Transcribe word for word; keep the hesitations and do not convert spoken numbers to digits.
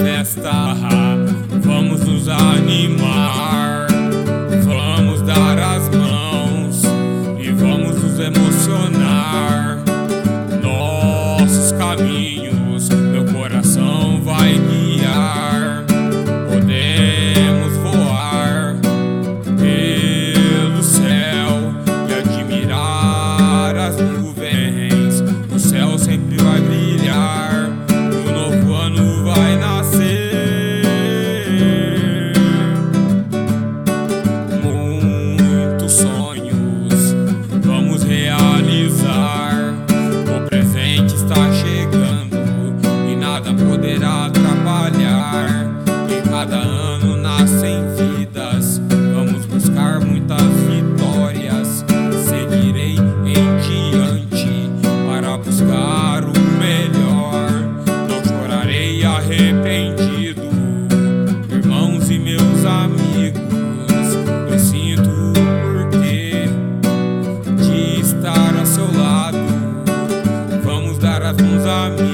festa. Vamos nos animar, vamos dar as mãos e vamos nos emocionar. Nossos caminhos, meu coração vai guiar. Podemos voar pelo céu e admirar as nuvens. O céu sempre vai brilhar e um novo ano vai nascer. Muitos sonhos vamos realizar. O presente está chegando e nada poderá atrapalhar. Em cada ano nascem vidas, vamos buscar muitas vitórias. Seguirei em diante para buscar o melhor. Não chorarei arrependido, irmãos e meus amigos. Eu sinto o porquê de estar ao seu lado. Vamos dar as mãos, amigos.